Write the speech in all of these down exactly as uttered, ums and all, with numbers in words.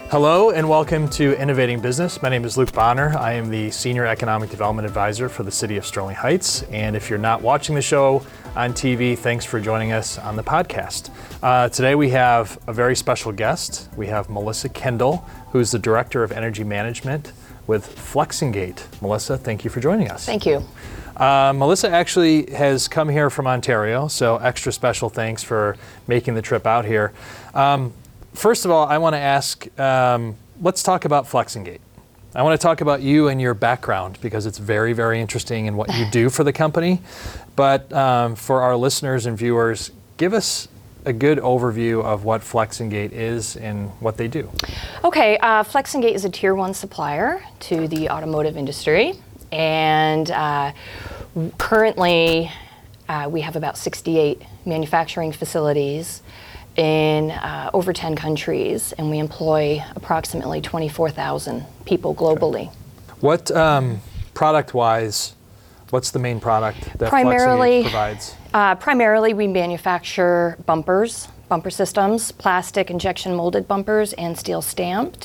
Hello and welcome to Innovating Business. My name is Luke Bonner. I am the Senior Economic Development Advisor for the City of Sterling Heights. And if you're not watching the show on T V, thanks for joining us on the podcast. Uh, today we have a very special guest. We have Melissa Kendall, who's the Director of Energy Management with Flex-N-Gate. Melissa, thank you for joining us. Thank you. Uh, Melissa actually has come here from Ontario, so extra special thanks for making the trip out here. Um, First of all, I want to ask, um, let's talk about Flex-N-Gate. I want to talk about you and your background because it's very, very interesting in what you do for the company. But um, for our listeners and viewers, give us a good overview of what Flex-N-Gate is and what they do. Okay, uh, Flex-N-Gate is a tier one supplier to the automotive industry. And uh, currently, uh, we have about sixty-eight manufacturing facilities in uh, over ten countries, and we employ approximately twenty-four thousand people globally. Okay. What, um, product-wise, what's the main product that primarily, Flex-N-Gate provides? Uh, primarily, we manufacture bumpers, bumper systems, plastic injection molded bumpers, and steel stamped.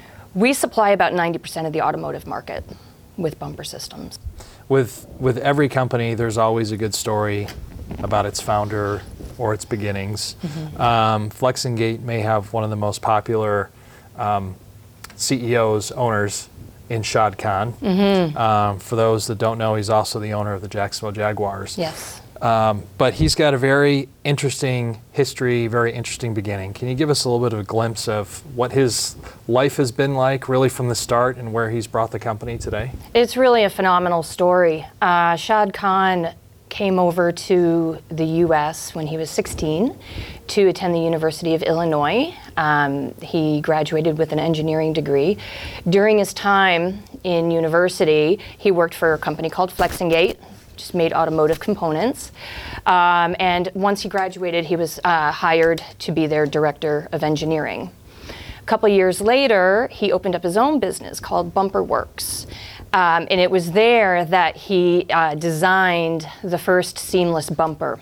We supply about ninety percent of the automotive market with bumper systems. With, with every company, there's always a good story about its founder or its beginnings. Mm-hmm. Um, Flex-N-Gate may have one of the most popular um, C E Os, owners in Shad Khan. Mm-hmm. Um, for those that don't know, he's also the owner of the Jacksonville Jaguars. Yes. Um, but he's got a very interesting history, very interesting beginning. Can you give us a little bit of a glimpse of what his life has been like, really from the start, and where he's brought the company today? It's really a phenomenal story. Uh, Shad Khan came over to the U S when he was sixteen to attend the University of Illinois. Um, he graduated with an engineering degree. During his time in university, he worked for a company called Flex-N-Gate, just made automotive components. Um, and once he graduated, he was uh, hired to be their director of engineering. A couple years later, he opened up his own business called Bumper Works. Um, and it was there that he uh, designed the first seamless bumper.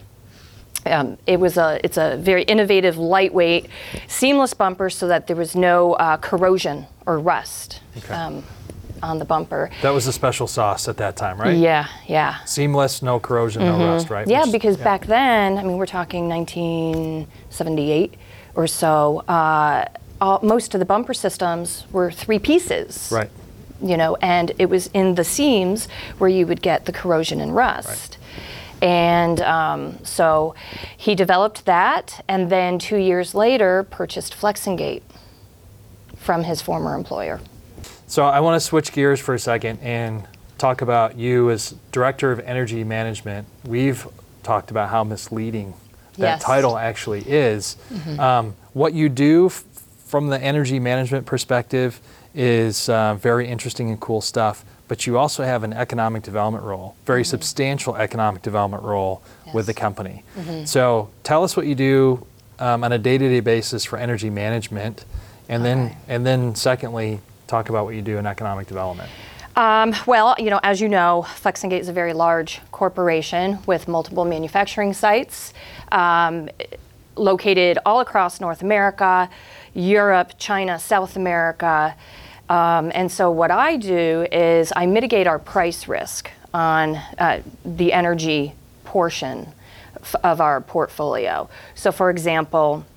Um, it was a, it's a very innovative, lightweight, seamless bumper so that there was no uh, corrosion or rust okay. um, on the bumper. That was the special sauce at that time, right? Yeah, yeah. Seamless, no corrosion, Mm-hmm. no rust, right? Yeah, Which, because yeah. back then, I mean, we're talking nineteen seventy-eight or so, uh, all, most of the bumper systems were three pieces. Right. You know, and it was in the seams where you would get the corrosion and rust. Right. And um, so he developed that, and then two years later purchased Flex-N-Gate from his former employer. So I want to switch gears for a second and talk about you as Director of Energy Management. We've talked about how misleading that yes. title actually is. Mm-hmm. Um, what you do f- from the energy management perspective is uh, very interesting and cool stuff, but you also have an economic development role, very mm-hmm. substantial economic development role yes. with the company. Mm-hmm. So tell us what you do um, on a day-to-day basis for energy management, and okay. then and then secondly, talk about what you do in economic development. Um, well, you know, as you know, Flex-N-Gate is a very large corporation with multiple manufacturing sites um, located all across North America, Europe, China, South America. Um, and so what I do is I mitigate our price risk on uh, the energy portion f- of our portfolio. So for example,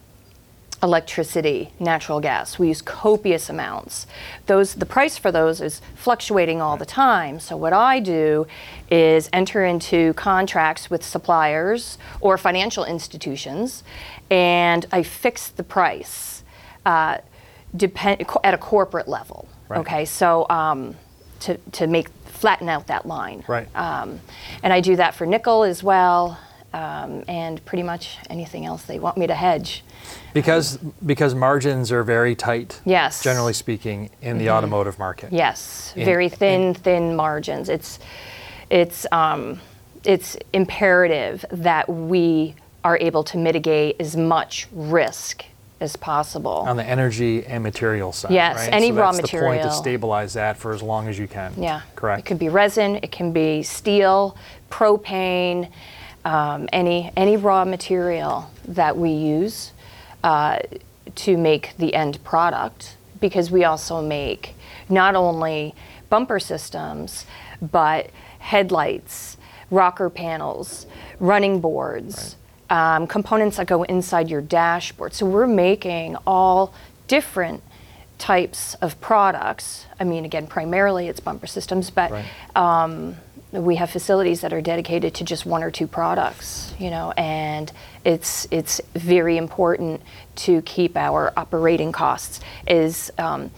electricity, natural gas, we use copious amounts. Those, the price for those is fluctuating all the time. So what I do is enter into contracts with suppliers or financial institutions, and I fix the price. Uh, Depend at a corporate level, right. okay? So um, to to make flatten out that line, right? Um, and I do that for nickel as well, um, and pretty much anything else they want me to hedge. Because because margins are very tight. Yes. Generally speaking, in the mm-hmm. automotive market. Yes, in, very thin, in, thin margins. It's it's um, it's imperative that we are able to mitigate as much risk as possible. On the energy and material side, yes, right? any so raw that's material. the point to stabilize that for as long as you can. Yeah. Correct. It could be resin, it can be steel, propane, um, any any raw material that we use uh, to make the end product because we also make not only bumper systems, but headlights, rocker panels, running boards, right. um, components that go inside your dashboard. So we're making all different types of products. I mean, again, primarily it's bumper systems, but right. um, we have facilities that are dedicated to just one or two products, you know, and it's it's very important to keep our operating costs as um,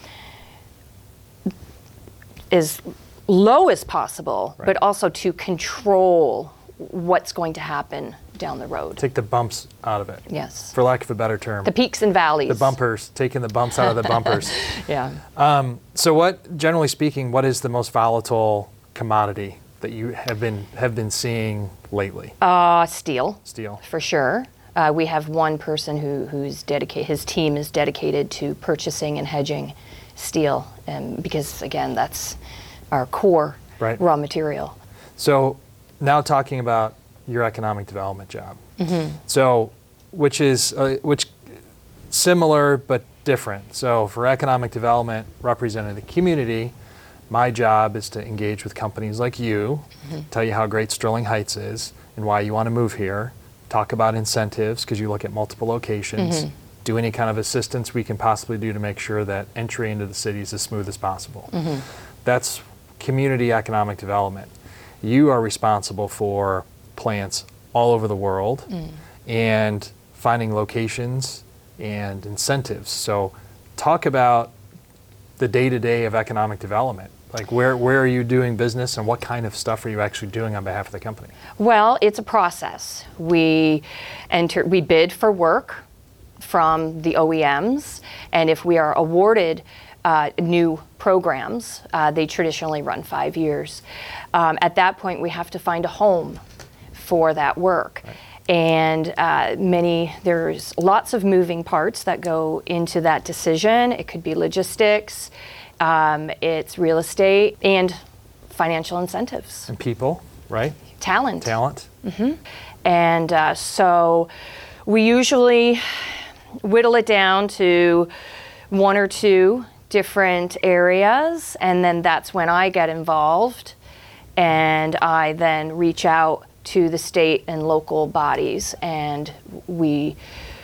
as low as possible, right. but also to control what's going to happen down the road. Take the bumps out of it. Yes. For lack of a better term. The peaks and valleys. The bumpers, taking the bumps out of the bumpers. Yeah. Um, so what, generally speaking, what is the most volatile commodity that you have been have been seeing lately? Uh, steel. Steel. For sure. Uh, we have one person who who's dedicated, his team is dedicated to purchasing and hedging steel, and because again, that's our core right. raw material. So now talking about your economic development job. Mm-hmm. So, which is uh, which similar but different. So for economic development representing the community, my job is to engage with companies like you, mm-hmm. tell you how great Sterling Heights is and why you want to move here, talk about incentives because you look at multiple locations, mm-hmm. do any kind of assistance we can possibly do to make sure that entry into the city is as smooth as possible. Mm-hmm. That's community economic development. You are responsible for plants all over the world mm. and finding locations and incentives. So talk about the day-to-day of economic development. Like where, where are you doing business and what kind of stuff are you actually doing on behalf of the company? Well, it's a process. We enter, we bid for work from the O E Ms, and if we are awarded uh, new programs, uh, they traditionally run five years. Um, at that point, we have to find a home for that work. Right. And uh, many, there's lots of moving parts that go into that decision. It could be logistics, um, it's real estate, and financial incentives. And people, right? Talent. Talent. Mm-hmm. And uh, so we usually whittle it down to one or two different areas, and then that's when I get involved, and I then reach out to the state and local bodies, and we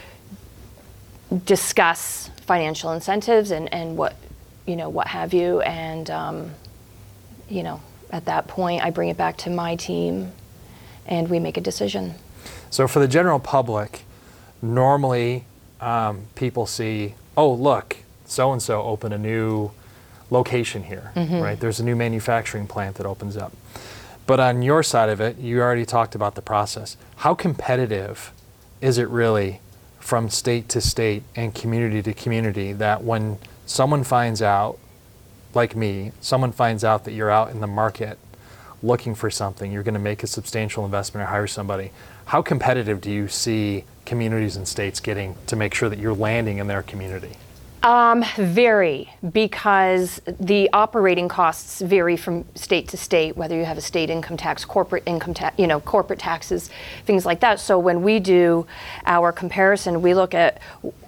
discuss financial incentives and, and what, you know, what have you, and, um, you know, at that point, I bring it back to my team, and we make a decision. So for the general public, normally um, people see, oh, look, so-and-so opened a new location here, mm-hmm. right? There's a new manufacturing plant that opens up. But on your side of it, you already talked about the process. How competitive is it really from state to state and community to community that when someone finds out, like me, someone finds out that you're out in the market looking for something, you're going to make a substantial investment or hire somebody, how competitive do you see communities and states getting to make sure that you're landing in their community? Um, vary, because the operating costs vary from state to state, whether you have a state income tax, corporate income tax, you know, corporate taxes, things like that. So when we do our comparison, we look at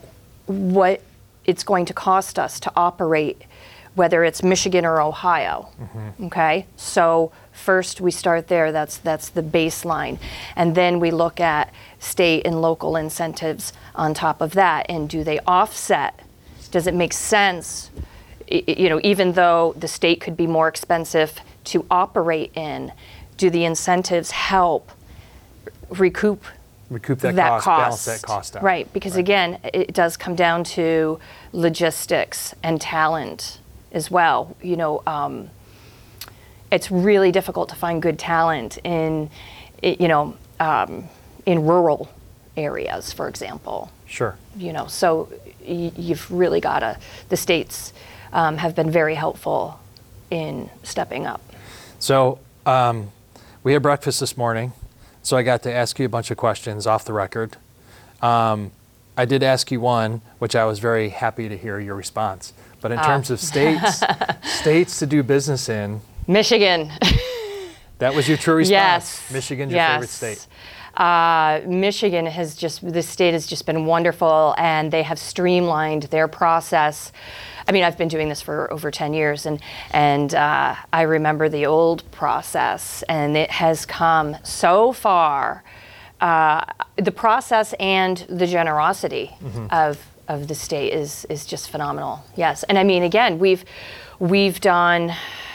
what it's going to cost us to operate, whether it's Michigan or Ohio. Mm-hmm. Okay, so first we start there. That's that's the baseline, and then we look at state and local incentives on top of that, and do they offset? Does it make sense, you know, even though the state could be more expensive to operate in, do the incentives help recoup recoup that, that cost, cost, balance that cost out? Right, because right. again, it does come down to logistics and talent as well. You know, um, it's really difficult to find good talent in, you know, um, in rural areas, for example. Sure. You know, so y- you've really got to, the states um, have been very helpful in stepping up. So um, we had breakfast this morning, so I got to ask you a bunch of questions off the record. Um, I did ask you one, which I was very happy to hear your response. But in uh. terms of states, states to do business in, Michigan. That was your true response. Yes. Michigan's your yes. favorite state. Uh, Michigan has just, the state has just been wonderful, and they have streamlined their process. I mean, I've been doing this for over ten years, and, and uh, I remember the old process, and it has come so far. Uh, the process and the generosity mm-hmm. of, of the state is, is just phenomenal. Yes. And I mean, again, we've, we've done...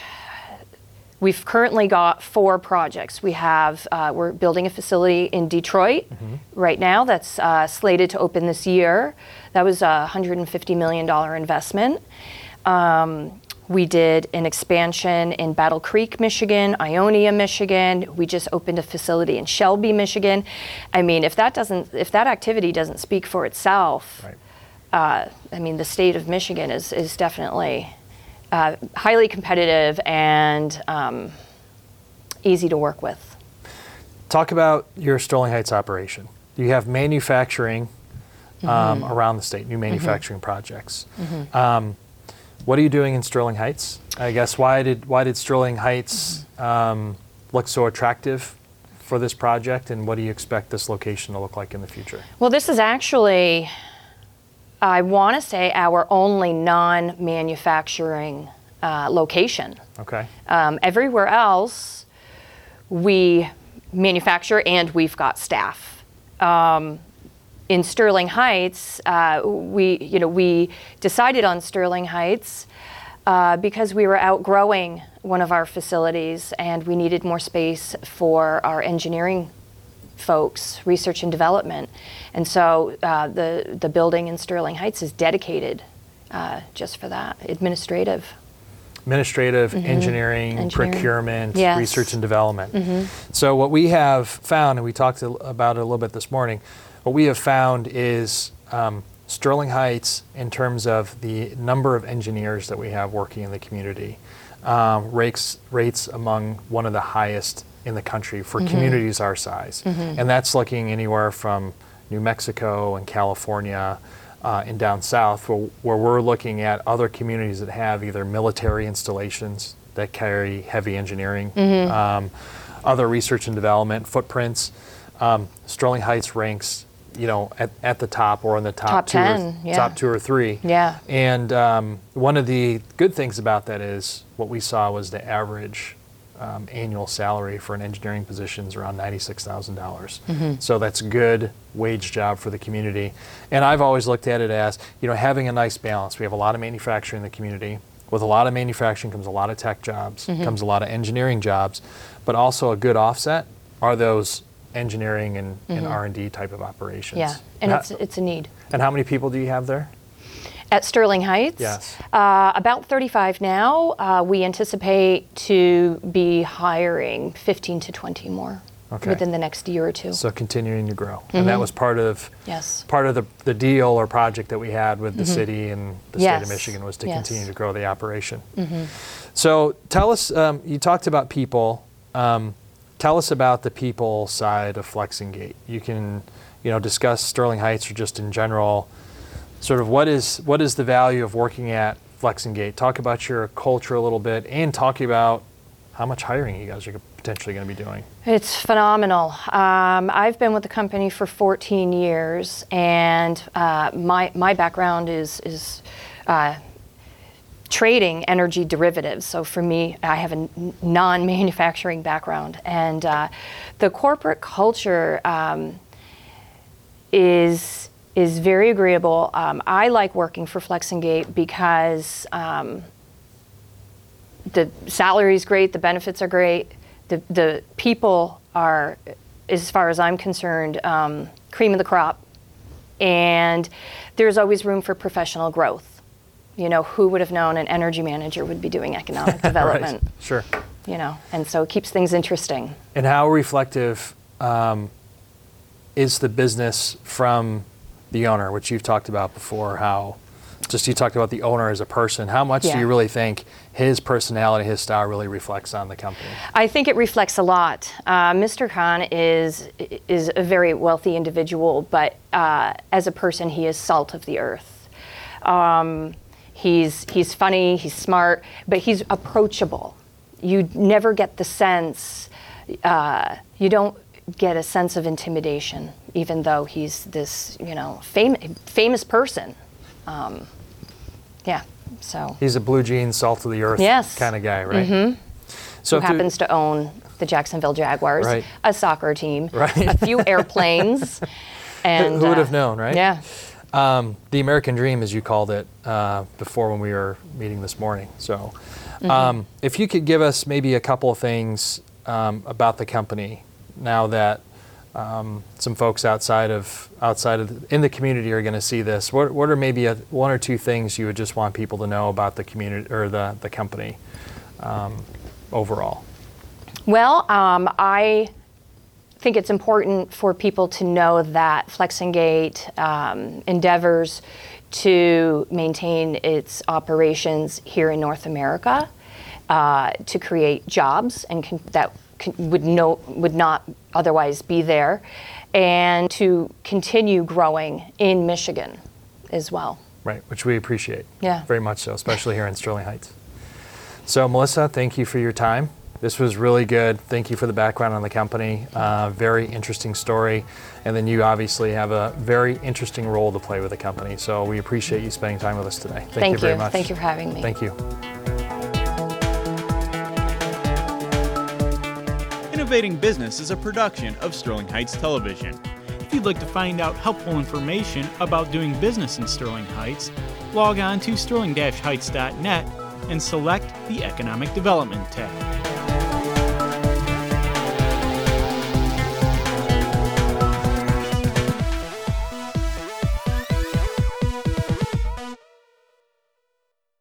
We've currently got four projects. We have, uh, we're building a facility in Detroit mm-hmm. right now that's uh, slated to open this year. That was a one hundred fifty million dollars investment. Um, we did an expansion in Battle Creek, Michigan, Ionia, Michigan. We just opened a facility in Shelby, Michigan. I mean, if that doesn't, if that activity doesn't speak for itself, right. uh, I mean, the state of Michigan is is definitely Uh, highly competitive and um, easy to work with. Talk about your Sterling Heights operation. You have manufacturing um, mm-hmm. around the state, new manufacturing mm-hmm. projects. Mm-hmm. Um, what are you doing in Sterling Heights? I guess why did why did Sterling Heights um, look so attractive for this project, and what do you expect this location to look like in the future? Well, this is actually, I want to say, our only non-manufacturing uh, location. Okay. Um, everywhere else, we manufacture and we've got staff. Um, in Sterling Heights, uh, we, you know, we decided on Sterling Heights uh, because we were outgrowing one of our facilities and we needed more space for our engineering folks, research and development. And so uh, the, the building in Sterling Heights is dedicated uh, just for that, administrative. Administrative, mm-hmm. engineering, engineering, procurement, yes. research and development. Mm-hmm. So what we have found, and we talked about it a little bit this morning, what we have found is um, Sterling Heights, in terms of the number of engineers that we have working in the community, um, rates, rates among one of the highest in the country for mm-hmm. communities our size. Mm-hmm. And that's looking anywhere from New Mexico and California uh, and down south, where, where we're looking at other communities that have either military installations that carry heavy engineering, mm-hmm. um, other research and development footprints. Um, Sterling Heights ranks, you know, at, at the top or in the top, top two ten, or, yeah. top two or three. Yeah. And um, one of the good things about that is what we saw was the average Um, annual salary for an engineering position is around ninety-six thousand dollars. Mm-hmm. So that's a good wage job for the community. And I've always looked at it as, you know, having a nice balance. We have a lot of manufacturing in the community. With a lot of manufacturing comes a lot of tech jobs, mm-hmm. comes a lot of engineering jobs, but also a good offset are those engineering and, mm-hmm. and R and D type of operations. Yeah, and how, it's, it's a need. And how many people do you have there? At Sterling Heights? Yes. Uh, about thirty-five now. Uh, we anticipate to be hiring fifteen to twenty more okay. within the next year or two. So continuing to grow. Mm-hmm. And that was part of yes. part of the, the deal or project that we had with the mm-hmm. city and the yes. state of Michigan was to yes. continue to grow the operation. Mm-hmm. So tell us, um, you talked about people. Um, tell us about the people side of FlexingGate. You can, you know, discuss Sterling Heights or just in general. Sort of what is what is the value of working at FlexingGate? Talk about your culture a little bit and talk about how much hiring you guys are potentially going to be doing. It's phenomenal. Um, I've been with the company for fourteen years, and uh, my my background is is uh, trading energy derivatives. So for me, I have a n- non-manufacturing background, and uh, the corporate culture um, is. is very agreeable. Um, I like working for FlexingGate because um, the salary is great, the benefits are great, the the people are, as far as I'm concerned, um, cream of the crop, and there's always room for professional growth. You know, who would have known an energy manager would be doing economic development? Right. Sure. You know, and so it keeps things interesting. And how reflective um, is the business from the owner, which you've talked about before, how just you talked about the owner as a person. How much yeah. do you really think his personality, his style really reflects on the company? I think it reflects a lot. Uh, Mister Khan is is a very wealthy individual, but uh, as a person, he is salt of the earth. Um, he's he's funny, he's smart, but he's approachable. you never get the sense, uh, you don't get a sense of intimidation, even though he's this, you know, fam- famous person. Um, yeah, so. He's a blue jeans, salt of the earth Yes. kind of guy, right? Mm-hmm. So Who if there- happens to own the Jacksonville Jaguars, Right. a soccer team, Right. a few airplanes, and who would uh, have known, right? Yeah. Um, the American Dream, as you called it uh, before when we were meeting this morning. So, Mm-hmm. um, if you could give us maybe a couple of things um, about the company now that um, some folks outside of outside of the, in the community are going to see this. What what are maybe a, one or two things you would just want people to know about the community or the the company um, overall? Well, um, I think it's important for people to know that Flexingate um, endeavors to maintain its operations here in North America, uh, to create jobs and con- that con- would no would not otherwise be there, and to continue growing in Michigan as well. Right, which we appreciate. Yeah. Very much so, especially here in Sterling Heights. So, Melissa, thank you for your time. This was really good. Thank you for the background on the company. Uh, very interesting story. And then you obviously have a very interesting role to play with the company. So we appreciate you spending time with us today. Thank, Thank you very you. much. Thank you for having me. Thank you. Innovating Business is a production of Sterling Heights Television. If you'd like to find out helpful information about doing business in Sterling Heights, log on to sterling heights dot net and select the Economic Development tab.